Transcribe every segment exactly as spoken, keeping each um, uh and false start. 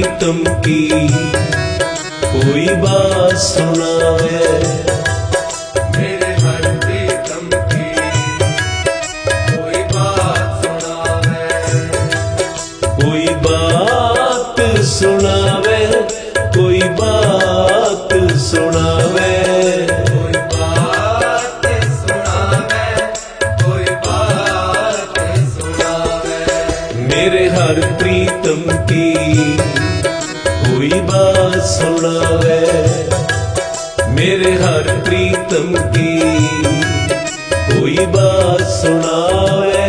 प्रीतम की कोई बात सुनावे। मेरे हर प्रीतम की कोई बात सुनावे। कोई बात सुनावे, कोई बात सुनावे, कोई बात सुनावे, कोई बात सुनावे। मेरे हर प्रीतम की कोई बात सुनावे। मेरे हर प्रीतम की कोई बात सुनावे।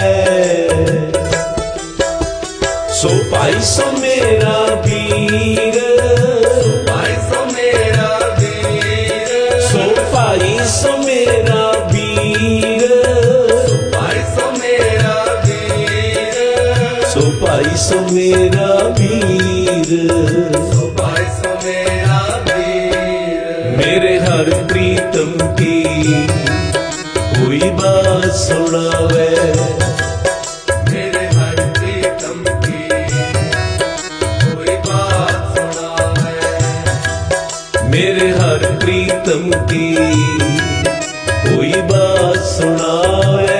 सो पाई सो मेरा वीर, भाई सो मेरा वीर, सो पाई सो मेरा वीर, भाई सो मेरा वीर, सो पाई सो मेरा वीर। भाई सो मेरा वीर। मेरे हर प्रीतम की कोई बात सुनावे। मेरे हर प्रीतम की कोई बात सुनावे। मेरे हर प्रीतम की कोई बात सुनावे।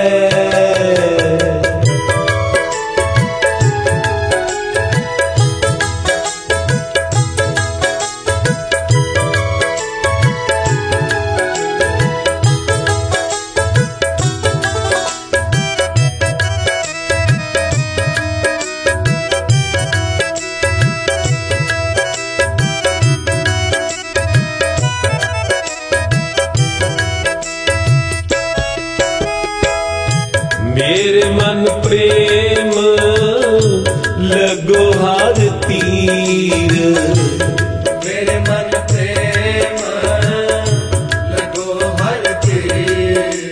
मेरे मन प्रेम लगो हर तीर। मेरे मन प्रेम लगो हर तीर।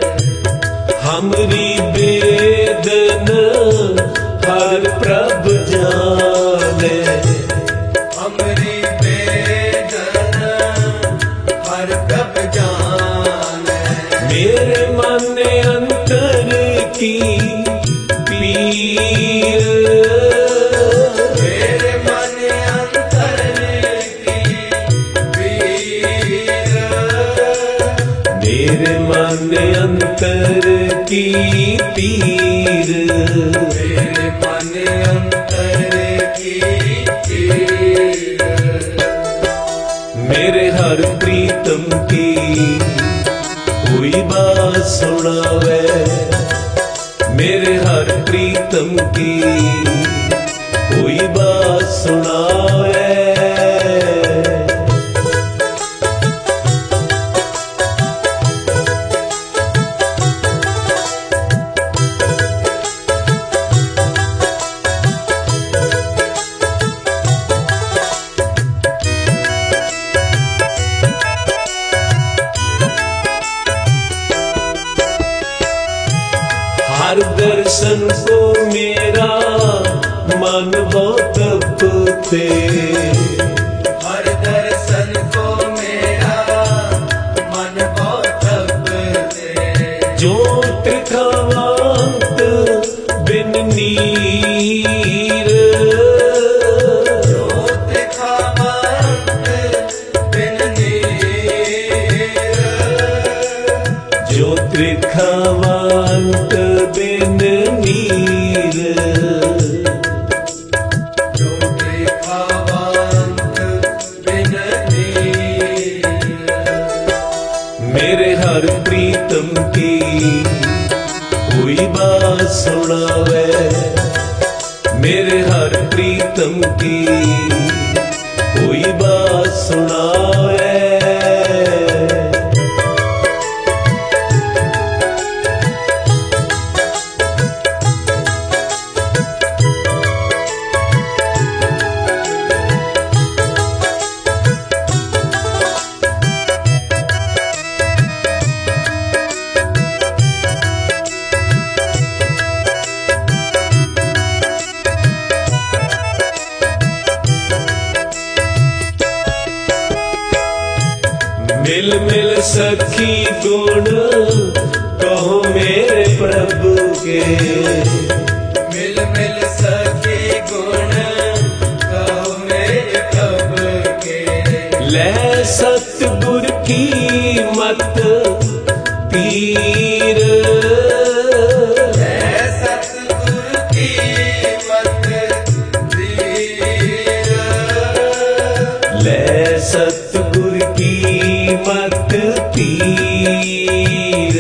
हमरी बेदन हर प्रभ जाने। हमरी बेदन हर प्रभ जाने। मेरे मन अंतर की पीर। मेरे मन अंतर की पीर। मेरे मन अंतर की पीर। मेरे मन अंतर की पीर। मेरे हर प्रीतम की कोई बात सुनावे। मेरे हर प्रीतम की कोई बात सुनावे। हर दर्शन को मेरा मन बहुत तपते। हर दर्शन को मेरा मन बहुत तपते। जो त्रिखावंत बिन नीर। जो त्रिखावंत बिन नीर। जो त्रिखावंत बिन नीर। जो त्रिखावंत बिन नीर। मेरे हर प्रीतम की कोई बात सुनावे। मेरे हर प्रीतम की कोई बात सुनावे। मिल मिल सखी गुण कहो मेरे प्रभु के। मिल मिल सखी गुण कहो पीर। है सतगुरु की मत तीर। ले सतगुर की मत तीर।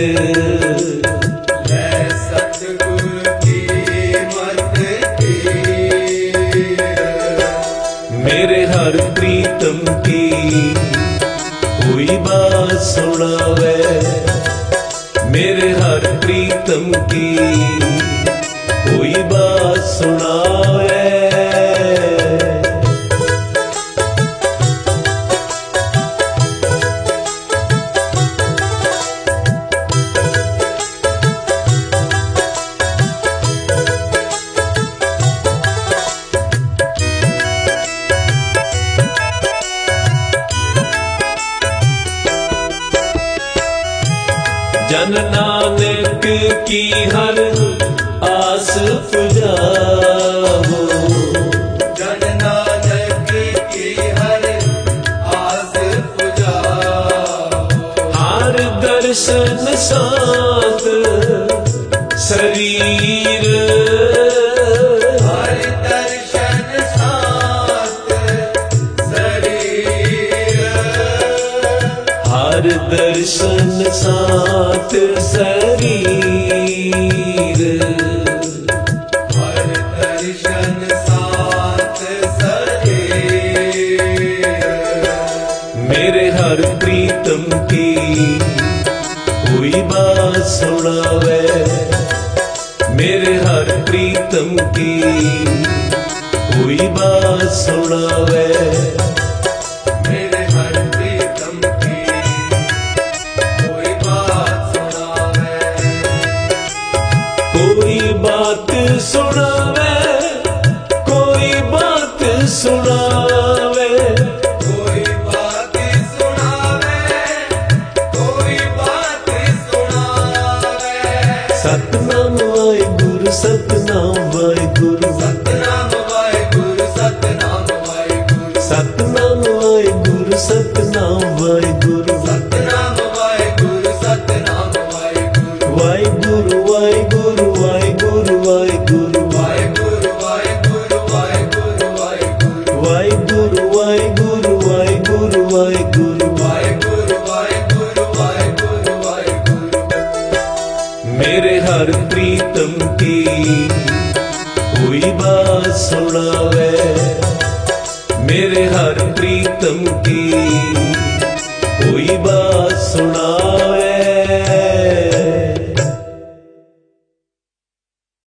है सतगुरु की मत तीर। मेरे हर प्रीतम की कोई बात सुनावे। मेरे हर प्रीतम की कोई बात सुनावे। जन नानक की हर आस पुजाओ। जन नानक की हर आस पुजाओ। हर दर्शन साथ शरीर। हर दर्शन साथ शरीर। हर दर्शन साथ शरीर। हर दर्शन साथ शरीर। मेरे हर प्रीतम की कोई बात सुनावे। मेरे हर प्रीतम की कोई बात सुनावे। मेरे हर प्रीतम की कोई बात सुनावे। कोई बात सुनावे। कोई बात सुनावे। कोई बात सुनावे। कोई बात सुनावे। सतनाम वाहिगुरु सतनाम वाहिगुरु। सतनाम वाहिगुरु सतनाम वाहिगुरु। सतनाम वाहिगुरु सतनाम वाहिगुरु। सतनाम वाहिगुरु सतनाम वाहिगुरु। वाहिगुरु वाहिगुरु वाहिगुरु वाहिगुरु। वाहिगुरु वाहिगुरु वाहिगुरु वाहिगुरु। वाहिगुरु वाहिगुरु वाहिगुरु वाहिगुरु। वाहिगुरु वाहिगुरु वाहिगुरु वाहिगुरु। मेरे हर प्रीतम की कोई बात सुनावे। मेरे हर प्रीतम की